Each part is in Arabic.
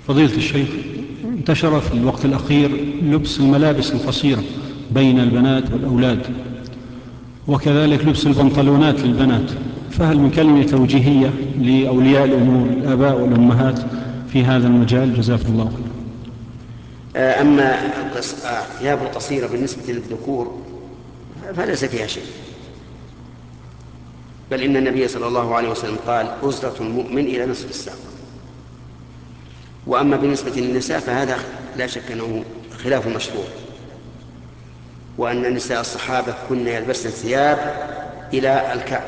فضيلة الشيخ، انتشر في الوقت الأخير لبس الملابس القصيرة بين البنات والأولاد، وكذلك لبس البنطلونات للبنات، فهل من كلمة توجيهية لأولياء الأمور الآباء والأمهات في هذا المجال؟ جزاكم الله خيرا. أما الثياب القصيرة بالنسبة للذكور فليس فيها شيء، بل إن النبي صلى الله عليه وسلم قال: أزرة المؤمن إلى نصف الساق. وأما بالنسبة للنساء فهذا لا شك أنه خلاف مشروع، وأن نساء الصحابة كن يلبسن ثياب إلى الكعب،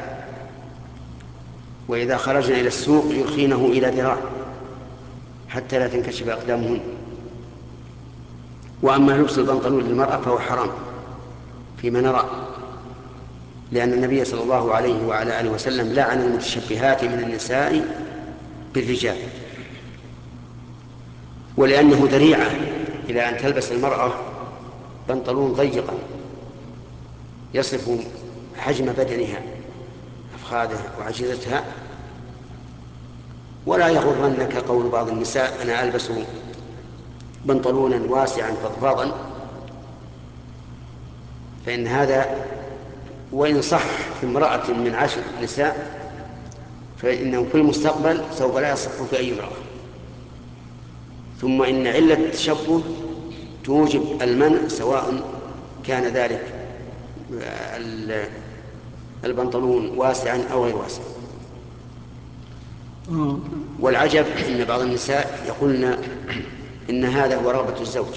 وإذا خرجن إلى السوق يرخينه إلى ذراع حتى لا تنكشف أقدامهن. وأما لبس البنطلون للمرأة فهو حرام فيما نرى، لأن النبي صلى الله عليه وعلى آله وسلم لعن المتشبهات من النساء بالرجال، ولأنه ذريعة إلى أن تلبس المرأة بنطلون ضيقا يصف حجم بدنها أفخاذها وعجزتها. ولا يغرنك قول بعض النساء: أنا ألبس بنطلونا واسعا فضفاضا، فإن هذا وإن صح في امرأة من 10 نساء فإنه في المستقبل سوف لا يصح في أي امرأة. ثم إن علة التشبه توجب المنع، سواء كان ذلك البنطلون واسعا أو غير واسع. والعجب إن بعض النساء يقولن إن هذا هو رغبة الزوج،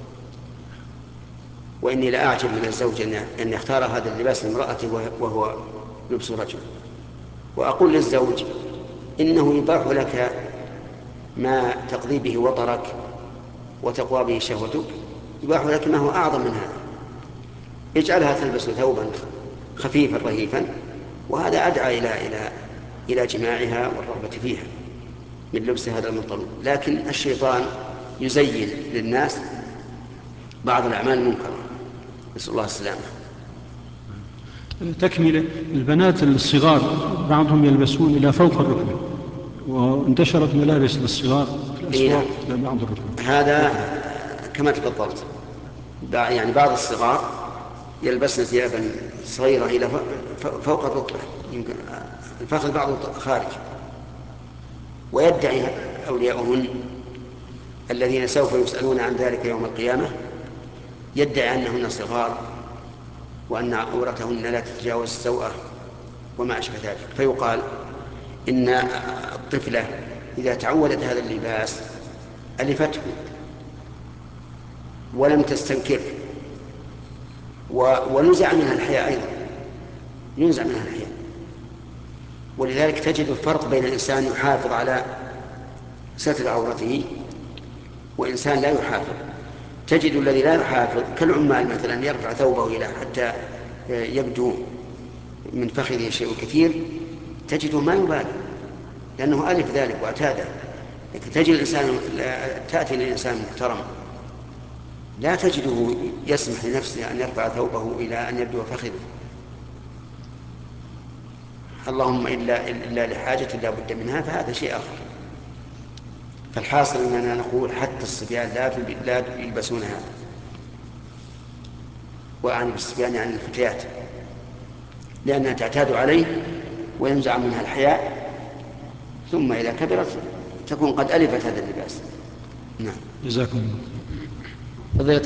وإني لأعجب من الزوج أن يختار هذا اللباس لامرأته وهو لبس رجل. وأقول للزوج: إنه يباح لك ما تقضي به وطرك وتقوى به شهوتك، يباح لك ما هو أعظم من هذا. اجعلها تلبس ثوبا خفيفا رهيفا، وهذا أدعى إلى جماعها والرغبة فيها من لبس هذا البنطلون. لكن الشيطان يزين للناس بعض الأعمال المنكرة، نسأل الله السلامة. تكملة: البنات الصغار بعضهم يلبسون إلى فوق الركبة، وانتشرت ملابس للصغار في الأسواق إلى بعض الركبة. هذا كما تفضلت، يعني بعض الصغار يلبسن ثيابا صغيرة إلى فوق الركبة، يمكن الفخذ بعضه خارج، ويدعي أولياؤهن الذين سوف يسألون عن ذلك يوم القيامة، يدعي أنهن صغار وأن عورتهن لا تتجاوز السوءة وما أشبه ذلك. فيقال إن الطفلة إذا تعودت هذا اللباس ألفته ولم تستنكره، ونزع منها الحياء أيضا، ينزع منها الحياء. ولذلك تجد الفرق بين إنسان يحافظ على ستر عورته وإنسان لا يحافظ. تجد الذي لا يحافظ كالعمال مثلا يرفع ثوبه إلى حتى يبدو من فخذه شيء كثير، تجده ما يبالي لأنه ألف ذلك واعتاده. لكن تجد الإنسان تأتي للإنسان محترم لا تجده يسمح لنفسه أن يرفع ثوبه إلى أن يبدو فخذه، اللهم إلا لحاجة لا بد منها، فهذا شيء آخر. فالحاصل أننا نقول حتى الصبيان لا يلبسون هذا، وأعني بالصبيان يعني الفتيات، لأنها تعتاد عليه وينزع منها الحياء، ثم إذا كبرت تكون قد ألفت هذا اللباس. نعم. جزاكم الله.